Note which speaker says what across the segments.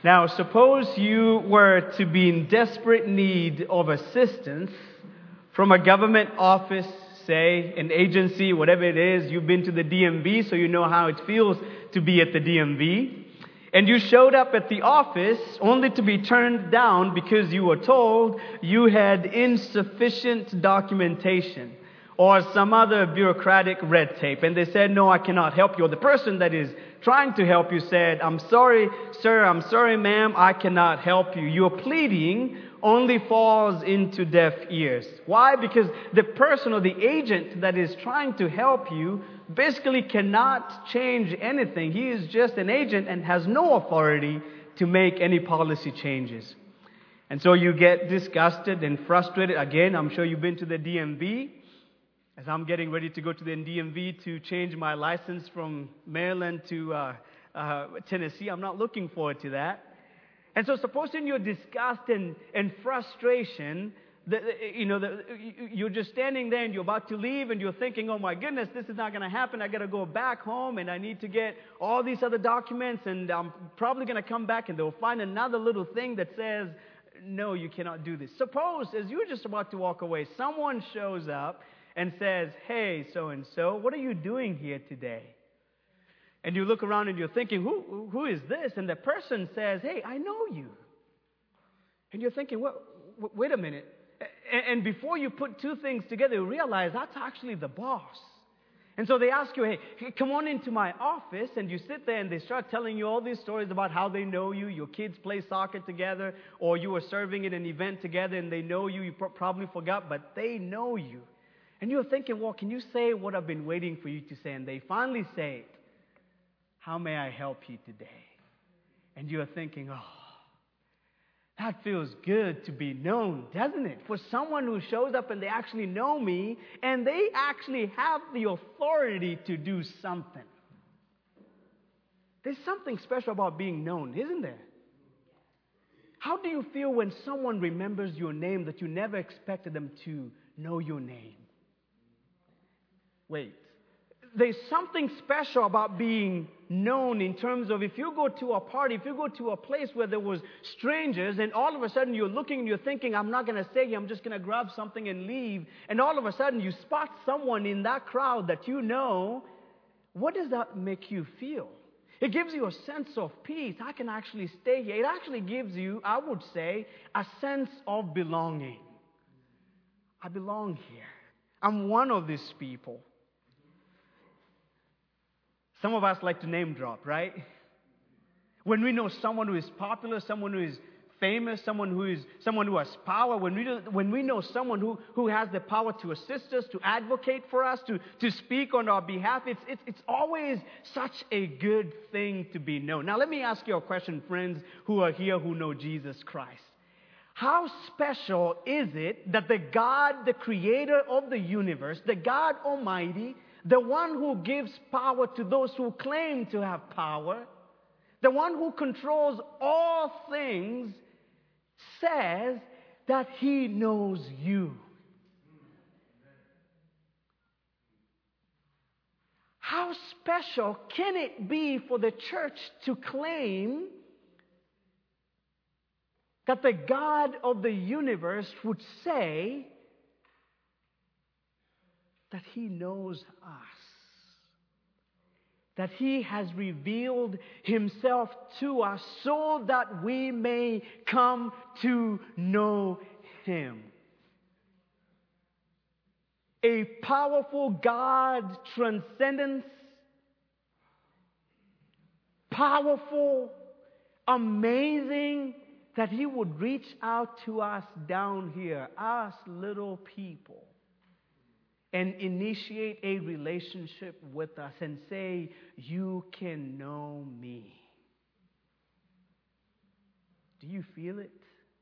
Speaker 1: Now, suppose you were to be in desperate need of assistance from a government office, say, an agency, whatever it is. You've been to the DMV, so you know how it feels to be at the DMV. And you showed up at the office only to be turned down because you were told you had insufficient documentation or some other bureaucratic red tape. And they said, no, I cannot help you. Or the person that is trying to help you said, I'm sorry, sir, I'm sorry, ma'am, I cannot help you. Your pleading only falls into deaf ears. Why? Because the person or the agent that is trying to help you basically cannot change anything. He is just an agent and has no authority to make any policy changes. And so you get disgusted and frustrated. Again, I'm sure you've been to the DMV. As I'm getting ready to go to the DMV to change my license from Maryland to Tennessee, I'm not looking forward to that. And so supposing your disgust and frustration, you're just standing there and you're about to leave and you're thinking, oh my goodness, this is not going to happen. I got to go back home and I need to get all these other documents and I'm probably going to come back and they'll find another little thing that says, no, you cannot do this. Suppose as you're just about to walk away, someone shows up and says, hey, so-and-so, what are you doing here today? And you look around and you're thinking, who is this? And the person says, hey, I know you. And you're thinking, well, wait a minute. And before you put two things together, you realize that's actually the boss. And so they ask you, hey, come on into my office. And you sit there and they start telling you all these stories about how they know you. Your kids play soccer together, or you were serving at an event together and they know you. You probably forgot, but they know you. And you're thinking, well, can you say what I've been waiting for you to say? And they finally say it. How may I help you today? And you're thinking, oh, that feels good to be known, doesn't it? For someone who shows up and they actually know me and they actually have the authority to do something. There's something special about being known, isn't there? How do you feel when someone remembers your name that you never expected them to know your name? Wait. There's something special about being known in terms of if you go to a party, if you go to a place where there was strangers and all of a sudden you're looking and you're thinking, I'm not going to stay here, I'm just going to grab something and leave. And all of a sudden you spot someone in that crowd that you know. What does that make you feel? It gives you a sense of peace. I can actually stay here. It actually gives you, I would say, a sense of belonging. I belong here. I'm one of these people. Some of us like to name drop, right? When we know someone who is popular, someone who is famous, someone who has power, when we know someone who has the power to assist us, to advocate for us, to speak on our behalf, it's always such a good thing to be known. Now let me ask you a question, friends who are here who know Jesus Christ. How special is it that the God, the creator of the universe, the God Almighty, the one who gives power to those who claim to have power, the one who controls all things, says that He knows you? How special can it be for the church to claim that the God of the universe would say that He knows us, that He has revealed Himself to us so that we may come to know Him. A powerful God, transcendence, powerful, amazing, that He would reach out to us down here, us little people, and initiate a relationship with us and say, you can know me. Do you feel it?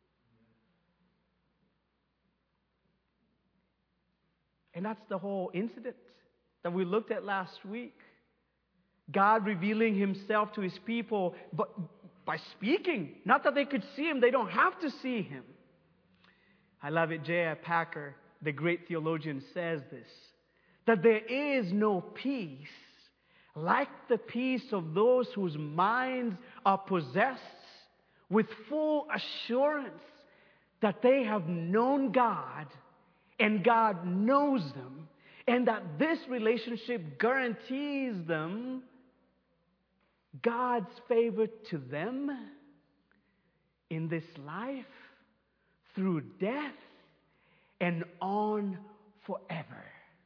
Speaker 1: And that's the whole incident that we looked at last week. God revealing Himself to His people but by speaking. Not that they could see Him. They don't have to see Him. I love it. J.I. Packer, the great theologian, says this, that there is no peace like the peace of those whose minds are possessed with full assurance that they have known God and God knows them, and that this relationship guarantees them God's favor to them in this life, through death, and on forever.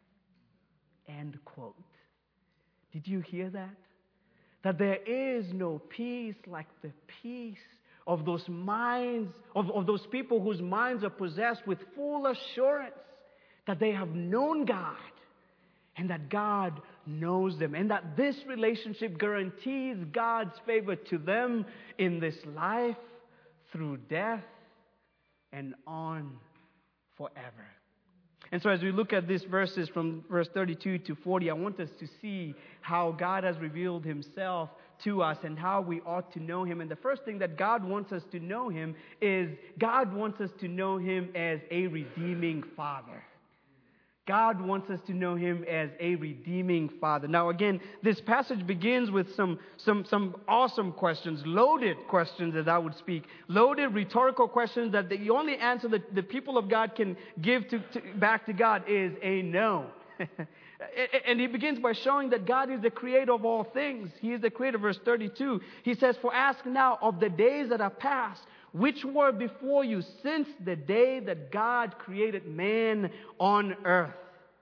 Speaker 1: End quote. Did you hear that? That there is no peace like the peace of those minds, of those people whose minds are possessed with full assurance that they have known God and that God knows them, and that this relationship guarantees God's favor to them in this life, through death, and on forever. And so as we look at these verses from verse 32 to 40, I want us to see how God has revealed Himself to us and how we ought to know Him. And the first thing that God wants us to know Him is God wants us to know Him as a redeeming Father. God wants us to know Him as a redeeming Father. Now again, this passage begins with some awesome questions, loaded questions as I would speak, loaded rhetorical questions that the only answer that the people of God can give back to God is a no. And he begins by showing that God is the creator of all things. He is the creator. Verse 32, he says, "For ask now of the days that are past, which were before you since the day that God created man on earth."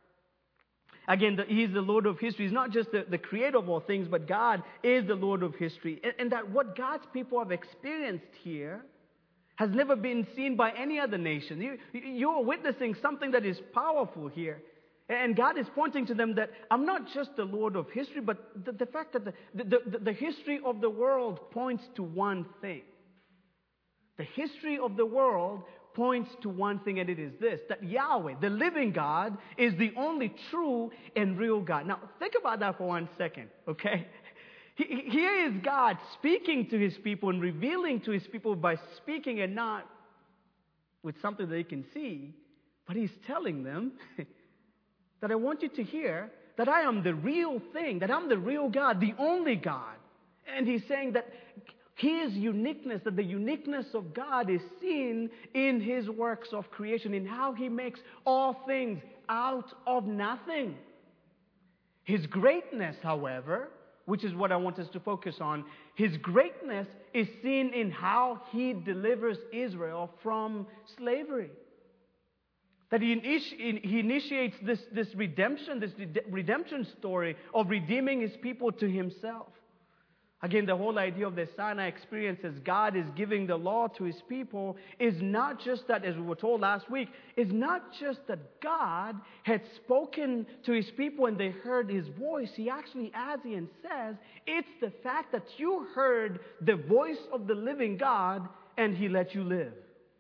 Speaker 1: Again, He's the Lord of history. He's not just the creator of all things, but God is the Lord of history. And that what God's people have experienced here has never been seen by any other nation. You're witnessing something that is powerful here. And God is pointing to them that I'm not just the Lord of history, but the fact that the history of the world points to one thing. The history of the world points to one thing, and it is this: that Yahweh, the living God, is the only true and real God. Now, think about that for 1 second, okay? Here is God speaking to His people and revealing to His people by speaking, and not with something they can see, but He's telling them that I want you to hear that I am the real thing, that I'm the real God, the only God. And He's saying that His uniqueness, that the uniqueness of God is seen in His works of creation, in how He makes all things out of nothing. His greatness, however, which is what I want us to focus on, His greatness is seen in how He delivers Israel from slavery. That He initiates this redemption story of redeeming His people to Himself. Again, the whole idea of the Sinai experience as God is giving the law to His people is not just that, as we were told last week, is not just that God had spoken to His people and they heard His voice. He actually adds and says, it's the fact that you heard the voice of the living God and He let you live.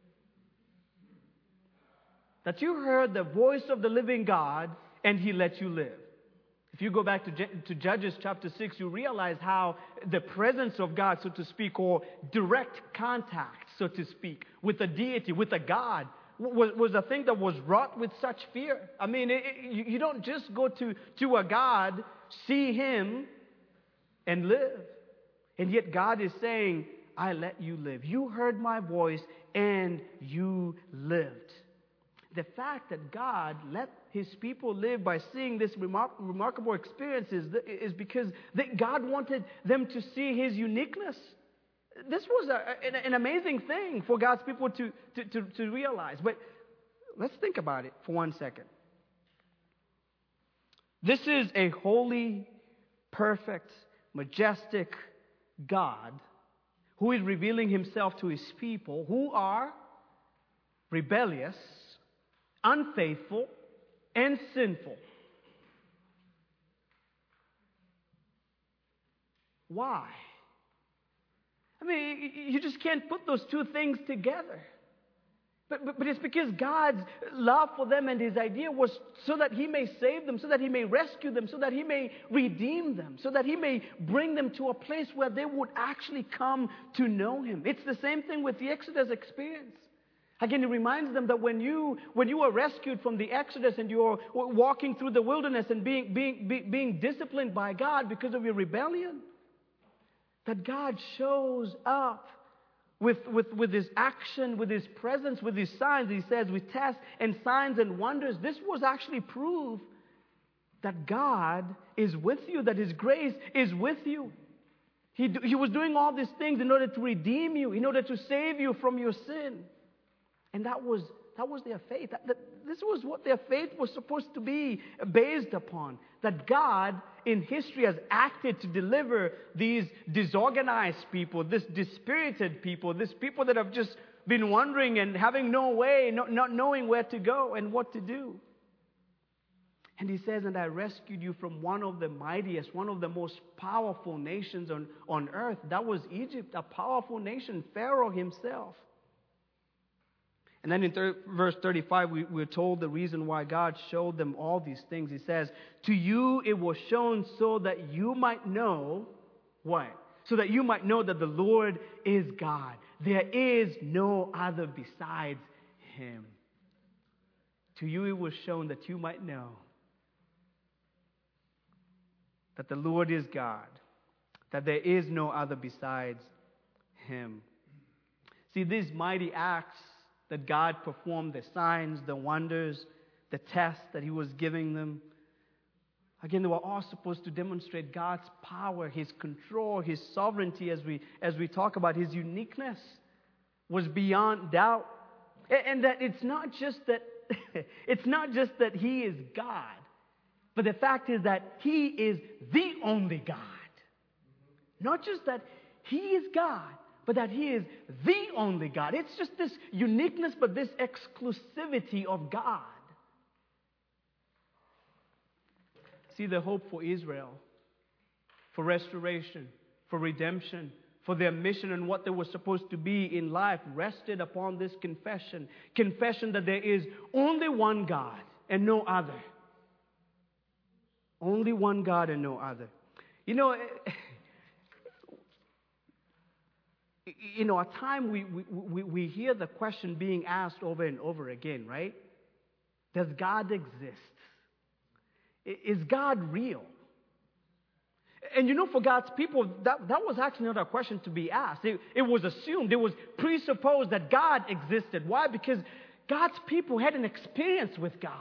Speaker 1: That you heard the voice of the living God and He let you live. If you go back to Judges chapter 6, you realize how the presence of God, so to speak, or direct contact, so to speak, with a deity, with a God, was a thing that was wrought with such fear. I mean, you don't just go to a God, see Him, and live. And yet God is saying, I let you live. You heard my voice and you lived. The fact that God let His people live by seeing this remarkable experience is because God wanted them to see His uniqueness. This was an amazing thing for God's people to realize. But let's think about it for 1 second. This is a holy, perfect, majestic God who is revealing Himself to His people who are rebellious, unfaithful, and sinful. Why? I mean, you just can't put those two things together. But it's because God's love for them and His idea was so that He may save them, so that He may rescue them, so that He may redeem them, so that He may bring them to a place where they would actually come to know Him. It's the same thing with the Exodus experience. Again, it reminds them that when you were rescued from the Exodus and you're walking through the wilderness and being disciplined by God because of your rebellion, that God shows up with his action, with his presence, with his signs. He says, with tests and signs and wonders, this was actually proof that God is with you, that his grace is with you. He was doing all these things in order to redeem you, in order to save you from your sin. And that was their faith. This was what their faith was supposed to be based upon. That God in history has acted to deliver these disorganized people, this dispirited people, these people that have just been wandering and having no way, not knowing where to go and what to do. And he says, and I rescued you from one of the mightiest, one of the most powerful nations on earth. That was Egypt, a powerful nation, Pharaoh himself. And then in verse 35, we're told the reason why God showed them all these things. He says, to you it was shown so that you might know what? So that you might know that the Lord is God. There is no other besides him. To you it was shown that you might know that the Lord is God, that there is no other besides him. See, these mighty acts that God performed, the signs, the wonders, the tests that he was giving them, again, they were all supposed to demonstrate God's power, his control, his sovereignty, as we talk about his uniqueness was beyond doubt. And that it's not just that he is God, but the fact is that he is the only God. Not just that he is God, but that he is the only God. It's just this uniqueness, but this exclusivity of God. See, the hope for Israel, for restoration, for redemption, for their mission and what they were supposed to be in life rested upon this confession. Confession that there is only one God and no other. Only one God and no other. At times we hear the question being asked over and over again, right? Does God exist? Is God real? And for God's people, that was actually not a question to be asked. It was assumed, it was presupposed that God existed. Why? Because God's people had an experience with God.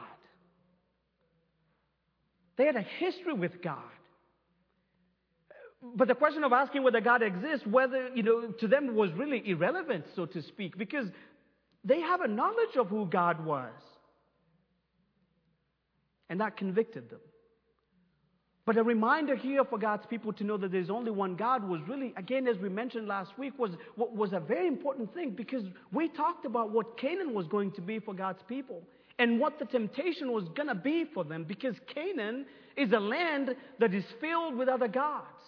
Speaker 1: They had a history with God. But the question of asking whether God exists, to them was really irrelevant, so to speak, because they have a knowledge of who God was. And that convicted them. But a reminder here for God's people to know that there's only one God was really, again, as we mentioned last week, was a very important thing, because we talked about what Canaan was going to be for God's people and what the temptation was going to be for them, because Canaan is a land that is filled with other gods.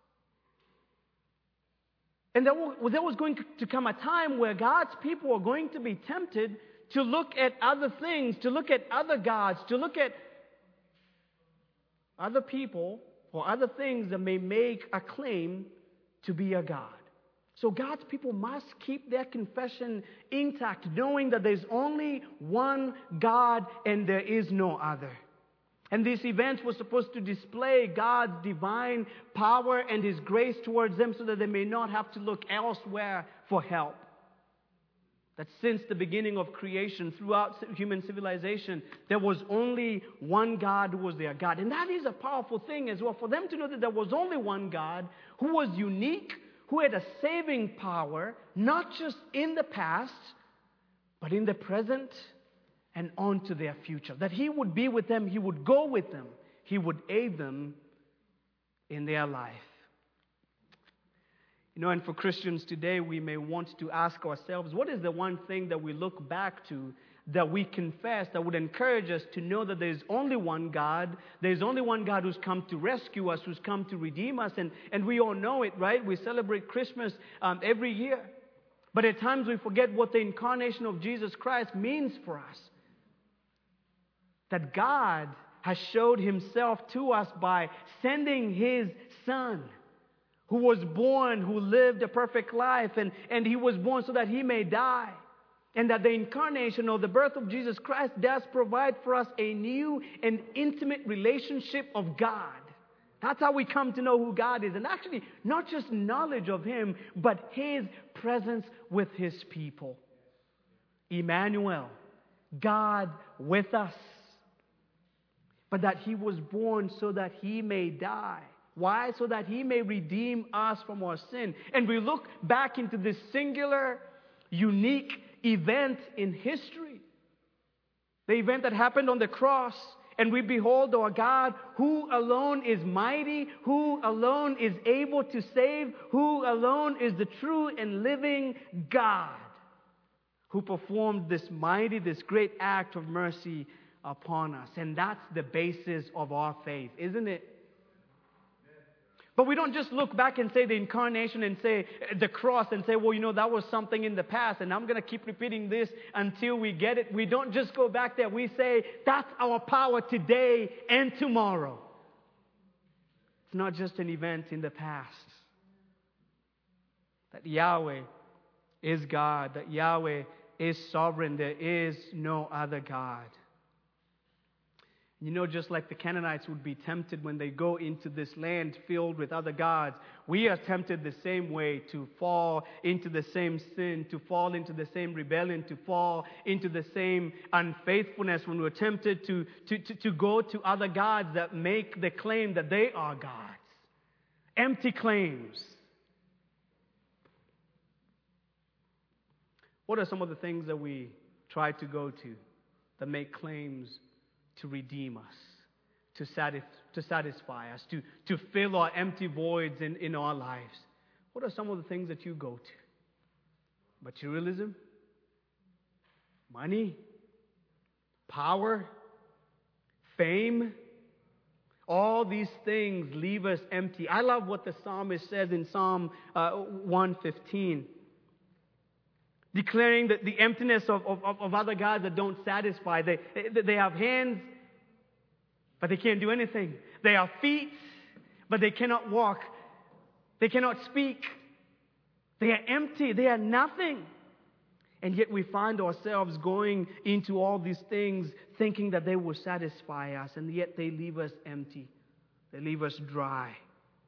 Speaker 1: And there was going to come a time where God's people are going to be tempted to look at other things, to look at other gods, to look at other people or other things that may make a claim to be a God. So God's people must keep their confession intact, knowing that there's only one God and there is no other. And this event was supposed to display God's divine power and his grace towards them so that they may not have to look elsewhere for help. That since the beginning of creation, throughout human civilization, there was only one God who was their God. And that is a powerful thing as well, for them to know that there was only one God who was unique, who had a saving power, not just in the past, but in the present and on to their future. That he would be with them, he would go with them, he would aid them in their life. And for Christians today, we may want to ask ourselves, what is the one thing that we look back to, that we confess, that would encourage us to know that there's only one God, there's only one God who's come to rescue us, who's come to redeem us, and we all know it, right? We celebrate Christmas every year. But at times we forget what the incarnation of Jesus Christ means for us. That God has showed himself to us by sending his Son, who was born, who lived a perfect life, and he was born so that he may die. And that the incarnation or the birth of Jesus Christ does provide for us a new and intimate relationship of God That's how we come to know who God is. And actually, not just knowledge of Him, but His presence with His people. Emmanuel, God with us. But that He was born so that He may die. Why? So that He may redeem us from our sin. And we look back into this singular, unique event in history. The event that happened on the cross. And we behold our God, who alone is mighty, who alone is able to save, who alone is the true and living God, who performed this mighty, this great act of mercy upon us. And that's the basis of our faith, isn't it? But we don't just look back and say the incarnation and say the cross and say, well, you know, that was something in the past and I'm going to keep repeating this until we get it. We don't just go back there. We say that's our power today and tomorrow. It's not just an event in the past. That Yahweh is God. That Yahweh is sovereign. There is no other God. You know, just like the Canaanites would be tempted when they go into this land filled with other gods, we are tempted the same way to fall into the same sin, to fall into the same rebellion, to fall into the same unfaithfulness when we're tempted to go to other gods that make the claim that they are gods. Empty claims. What are some of the things that we try to go to that make claims to redeem us, to satisfy us, to fill our empty voids in our lives? What are some of the things that you go to? Materialism? Money? Power? Fame? All these things leave us empty. I love what the psalmist says in Psalm 115. Declaring that the emptiness of other gods that don't satisfy. They have hands, but they can't do anything. They have feet, but they cannot walk. They cannot speak. They are empty. They are nothing. And yet we find ourselves going into all these things thinking that they will satisfy us, and yet they leave us empty. They leave us dry.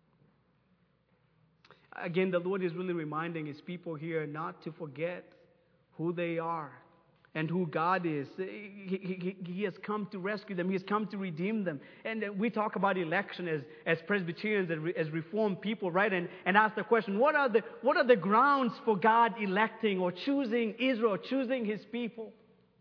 Speaker 1: Again, the Lord is really reminding His people here not to forget who they are and who God is. He has come to rescue them. He has come to redeem them. And we talk about election as Presbyterians, as Reformed people, right? And ask the question, what are the grounds for God electing or choosing Israel, choosing His people?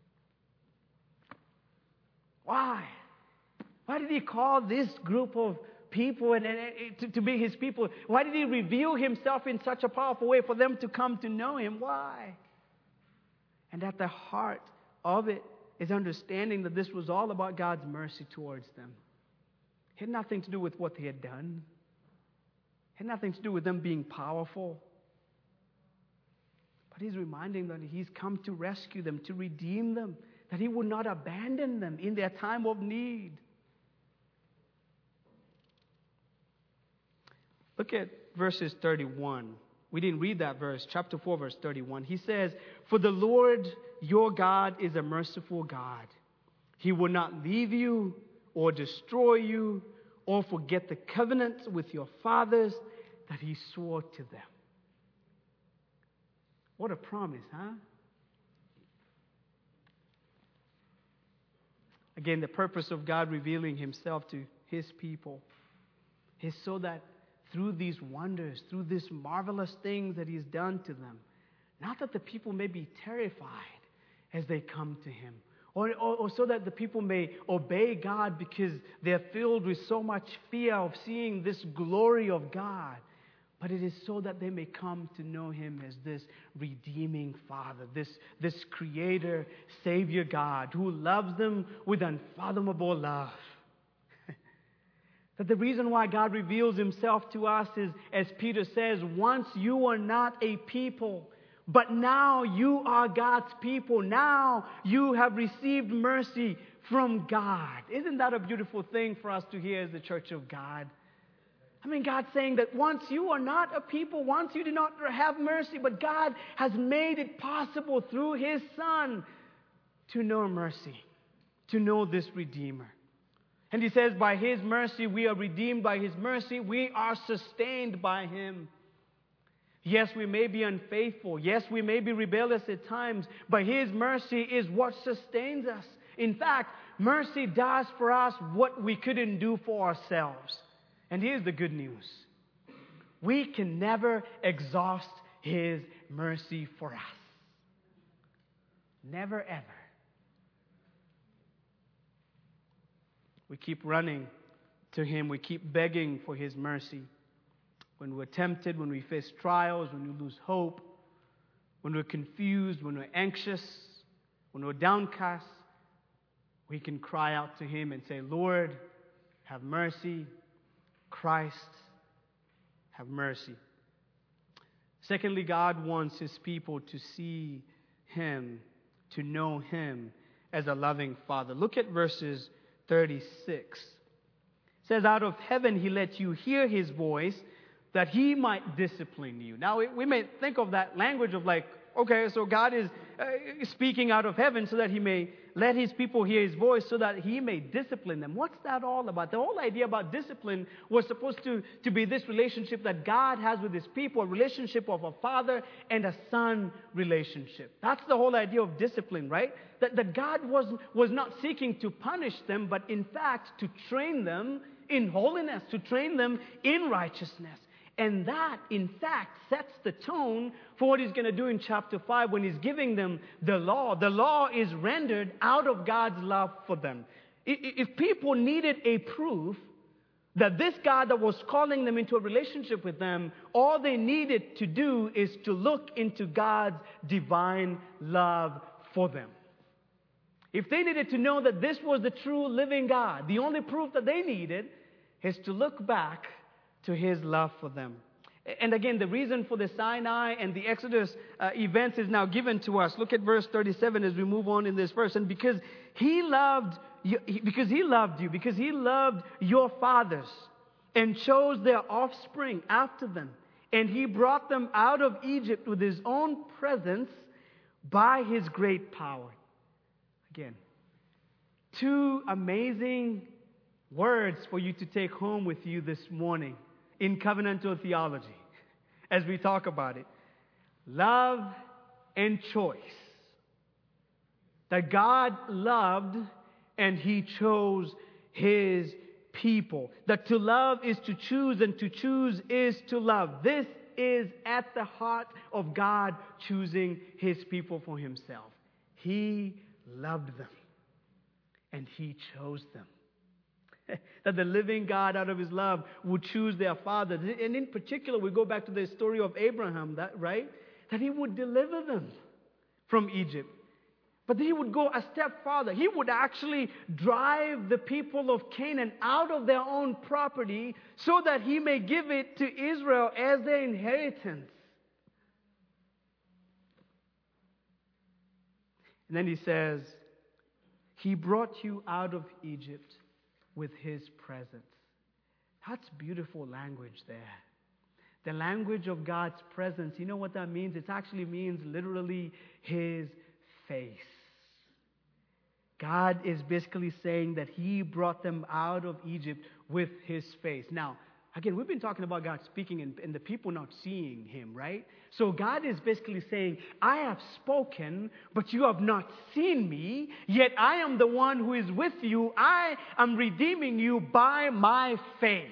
Speaker 1: Why? Why did He call this group of people and to be His people? Why did He reveal Himself in such a powerful way for them to come to know Him? Why? And at the heart of it is understanding that this was all about God's mercy towards them. It had nothing to do with what they had done. It had nothing to do with them being powerful. But He's reminding them that He's come to rescue them, to redeem them, that He would not abandon them in their time of need. Look at verses 31. We didn't read that verse. Chapter 4, verse 31. He says, "For the Lord your God is a merciful God. He will not leave you or destroy you or forget the covenant with your fathers that He swore to them." What a promise, huh? Again, the purpose of God revealing Himself to His people is so that through these wonders, through these marvelous things that He's done to them, not that the people may be terrified as they come to Him, or so that the people may obey God because they're filled with so much fear of seeing this glory of God, but it is so that they may come to know Him as this redeeming Father, this Creator, Savior God who loves them with unfathomable love. That the reason why God reveals Himself to us is, as Peter says, once you were not a people, but now you are God's people. Now you have received mercy from God. Isn't that a beautiful thing for us to hear as the church of God? I mean, God's saying that once you are not a people, once you did not have mercy, but God has made it possible through His Son to know mercy, to know this Redeemer. And he says, by His mercy, we are redeemed. By His mercy, we are sustained by Him. Yes, we may be unfaithful. Yes, we may be rebellious at times. But His mercy is what sustains us. In fact, mercy does for us what we couldn't do for ourselves. And here's the good news. We can never exhaust His mercy for us. Never, ever. We keep running to Him. We keep begging for His mercy. When we're tempted, when we face trials, when we lose hope, when we're confused, when we're anxious, when we're downcast, we can cry out to Him and say, Lord, have mercy. Christ, have mercy. Secondly, God wants His people to see Him, to know Him as a loving Father. Look at verses 36. It says, out of heaven He let you hear His voice, that He might discipline you. Now, we may think of that language of like, okay, so God is speaking out of heaven so that He may let His people hear His voice so that He may discipline them. What's that all about? The whole idea about discipline was supposed to be this relationship that God has with His people, a relationship of a father and a son relationship. That's the whole idea of discipline, right? That God was not seeking to punish them, but in fact to train them in holiness, to train them in righteousness. And that, in fact, sets the tone for what He's going to do in chapter 5 when He's giving them the law. The law is rendered out of God's love for them. If people needed a proof that this God that was calling them into a relationship with them, all they needed to do is to look into God's divine love for them. If they needed to know that this was the true living God, the only proof that they needed is to look back to His love for them. And again, the reason for the Sinai and the Exodus events is now given to us. Look at verse 37 as we move on in this verse. And because He loved you, because He loved your fathers and chose their offspring after them, and He brought them out of Egypt with His own presence by His great power. Again, two amazing words for you to take home with you this morning in covenantal theology as we talk about it. Love and choice. That God loved and He chose His people. That to love is to choose and to choose is to love. This is at the heart of God choosing His people for Himself. He loved them and He chose them. That the living God out of His love would choose their fathers. And in particular, we go back to the story of Abraham, right? That He would deliver them from Egypt. But He would go a step farther. He would actually drive the people of Canaan out of their own property so that He may give it to Israel as their inheritance. And then He says, He brought you out of Egypt with His presence. That's beautiful language there. The language of God's presence, you know what that means? It actually means literally His face. God is basically saying that He brought them out of Egypt with His face. Now, again, we've been talking about God speaking and the people not seeing Him, right? So God is basically saying, I have spoken, but you have not seen me, yet I am the one who is with you. I am redeeming you by my face.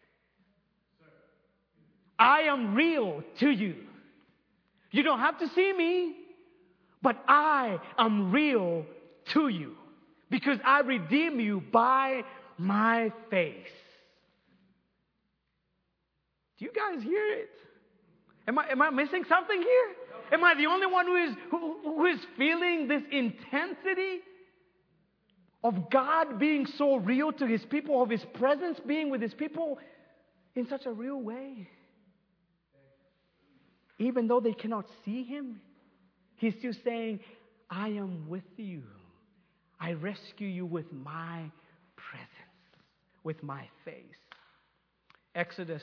Speaker 1: I am real to you. You don't have to see me, but I am real to you because I redeem you by my face. Do you guys hear it? Am I missing something here? Am I the only one who is feeling this intensity of God being so real to His people, of His presence being with His people in such a real way? Even though they cannot see Him, He's still saying, I am with you. I rescue you with my presence, with my face. Exodus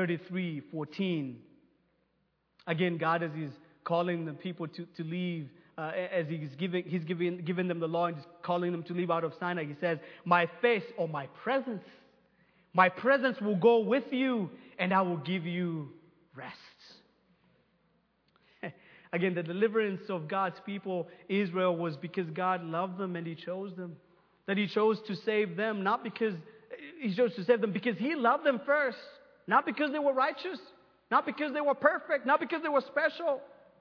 Speaker 1: 33:14. Again, God, as He's calling the people to leave as he's given them the law and just calling them to leave out of Sinai, he says, my face or my presence will go with you and I will give you rest. Again, the deliverance of God's people, Israel, was because God loved them and He chose them. That He chose to save them, not because He chose to save them because He loved them first. Not because they were righteous, not because they were perfect, not because they were special.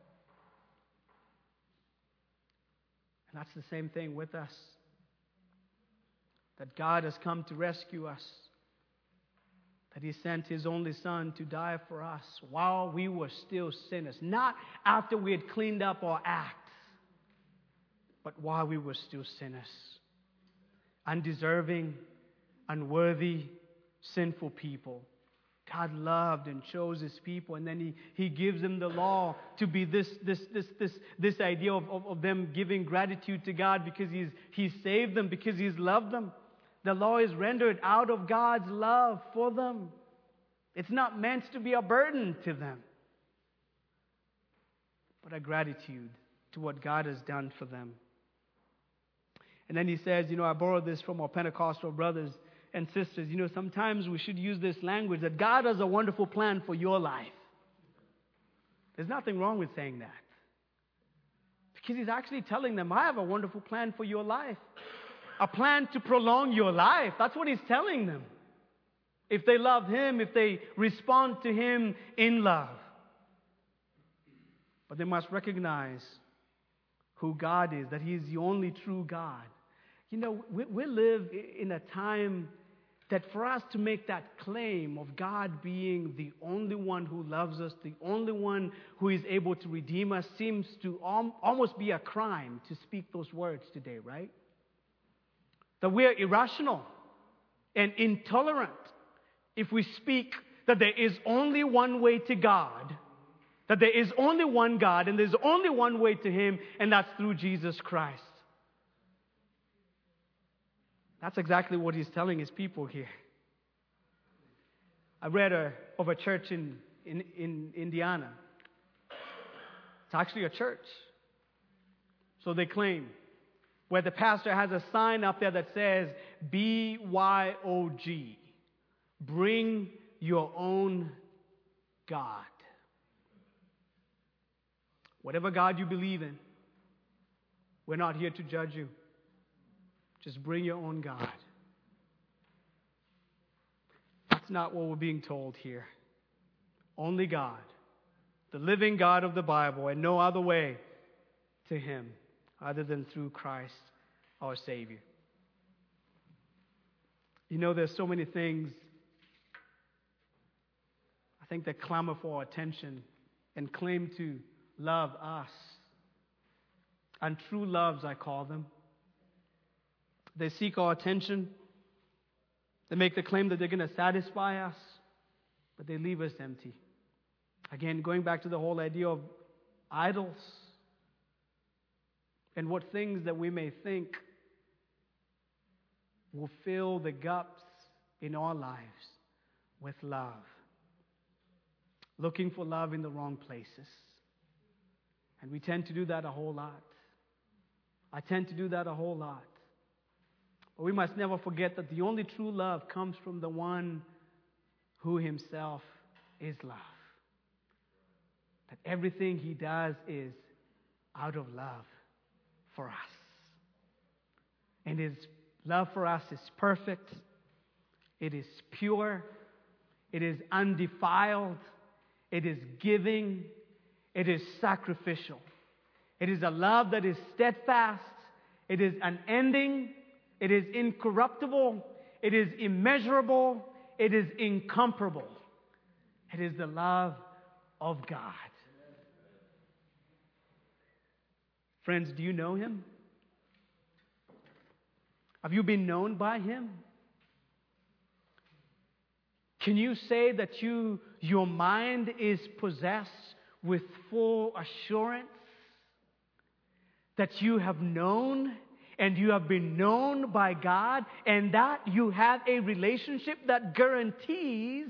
Speaker 1: And that's the same thing with us. That God has come to rescue us. That He sent His only Son to die for us while we were still sinners. Not after we had cleaned up our acts, but while we were still sinners. Undeserving, unworthy, sinful people. God loved and chose His people, and then He gives them the law to be this idea of them giving gratitude to God because He saved them, because He's loved them. The law is rendered out of God's love for them. It's not meant to be a burden to them, but a gratitude to what God has done for them. And then He says, I borrowed this from our Pentecostal brothers and sisters. Sometimes we should use this language that God has a wonderful plan for your life. There's nothing wrong with saying that. Because He's actually telling them, I have a wonderful plan for your life. A plan to prolong your life. That's what He's telling them. If they love Him, if they respond to Him in love. But they must recognize who God is, that He is the only true God. We live in a time that for us to make that claim of God being the only one who loves us, the only one who is able to redeem us, seems to almost be a crime to speak those words today, right? That we are irrational and intolerant if we speak that there is only one way to God, that there is only one God and there's only one way to Him, and that's through Jesus Christ. That's exactly what He's telling His people here. I read of a church in Indiana. It's actually a church. So they claim. Where the pastor has a sign up there that says, BYOG. Bring your own God. Whatever God you believe in, we're not here to judge you. Just bring your own God. That's not what we're being told here. Only God, the living God of the Bible, and no other way to Him other than through Christ, our Savior. There's so many things, I think, that clamor for our attention and claim to love us. Untrue loves, I call them. They seek our attention. They make the claim that they're going to satisfy us, but they leave us empty. Again, going back to the whole idea of idols and what things that we may think will fill the gaps in our lives with love. Looking for love in the wrong places. And we tend to do that a whole lot. I tend to do that a whole lot. But we must never forget that the only true love comes from the one who Himself is love. That everything He does is out of love for us. And His love for us is perfect. It is pure. It is undefiled. It is giving. It is sacrificial. It is a love that is steadfast. It is unending. It is incorruptible. It is immeasurable. It is incomparable. It is the love of God. Friends, do you know Him? Have you been known by Him? Can you say that your mind is possessed with full assurance that you have known and you have been known by God, and that you have a relationship that guarantees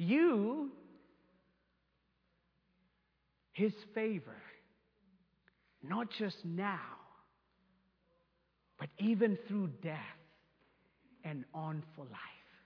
Speaker 1: you His favor not just now, but even through death and on for life.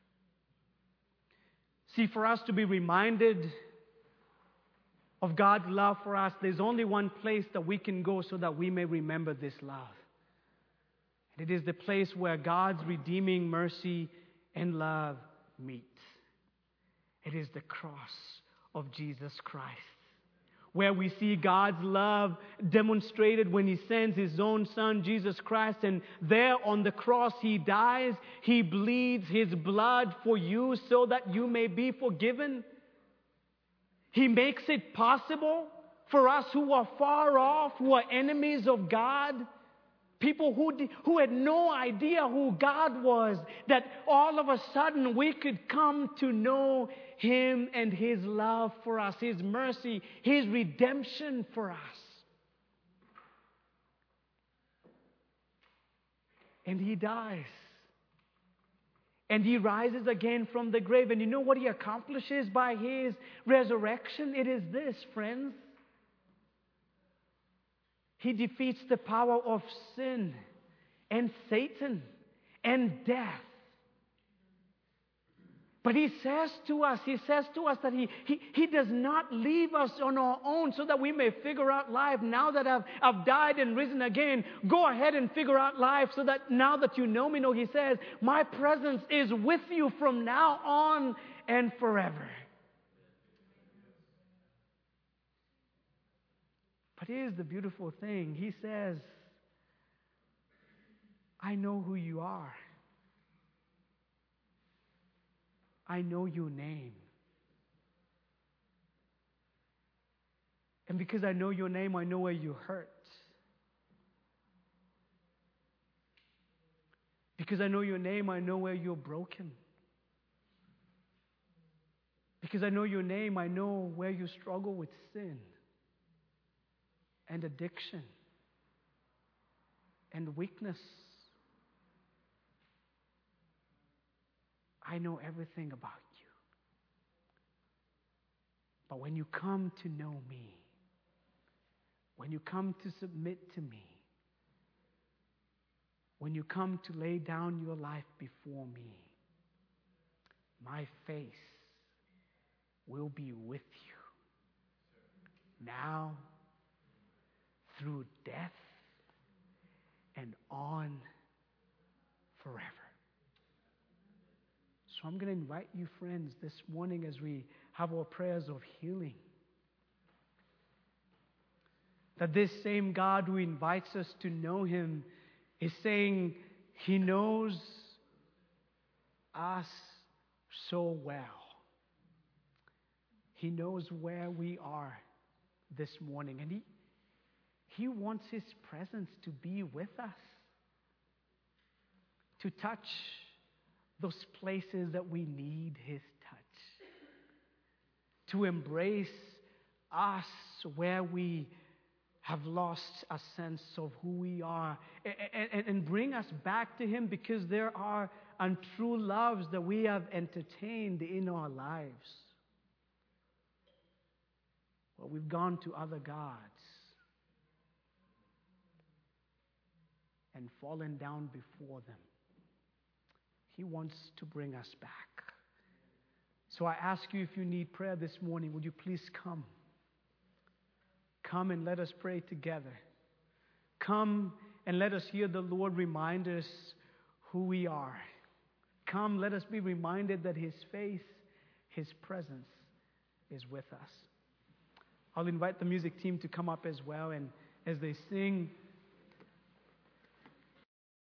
Speaker 1: See, for us to be reminded of God's love for us, there's only one place that we can go so that we may remember this love. And it is the place where God's redeeming mercy and love meet. It is the cross of Jesus Christ, where we see God's love demonstrated when He sends His own Son, Jesus Christ, and there on the cross He dies, He bleeds His blood for you so that you may be forgiven. He makes it possible for us who are far off, who are enemies of God, people who had no idea who God was, that all of a sudden we could come to know Him and His love for us, His mercy, His redemption for us. And He dies. And He rises again from the grave. And you know what He accomplishes by His resurrection? It is this, friends. He defeats the power of sin and Satan and death. But He says to us that He does not leave us on our own so that we may figure out life. Now that I've died and risen again, go ahead and figure out life so that now that you know me, He says, my presence is with you from now on and forever. But here's the beautiful thing. He says, I know who you are. I know your name. And because I know your name, I know where you hurt. Because I know your name, I know where you're broken. Because I know your name, I know where you struggle with sin and addiction and weakness. I know everything about you. But when you come to know me, when you come to submit to me, when you come to lay down your life before me, my face will be with you now, through death, and on forever. So I'm going to invite you, friends, this morning as we have our prayers of healing, that this same God who invites us to know Him is saying He knows us so well. He knows where we are this morning, and He wants His presence to be with us, to touch those places that we need His touch, to embrace us where we have lost a sense of who we are, and bring us back to Him because there are untrue loves that we have entertained in our lives. Well, we've gone to other gods and fallen down before them. He wants to bring us back. So I ask you, if you need prayer this morning, would you please come? Come and let us pray together. Come and let us hear the Lord remind us who we are. Come, let us be reminded that His face, His presence is with us. I'll invite the music team to come up as well, and as they sing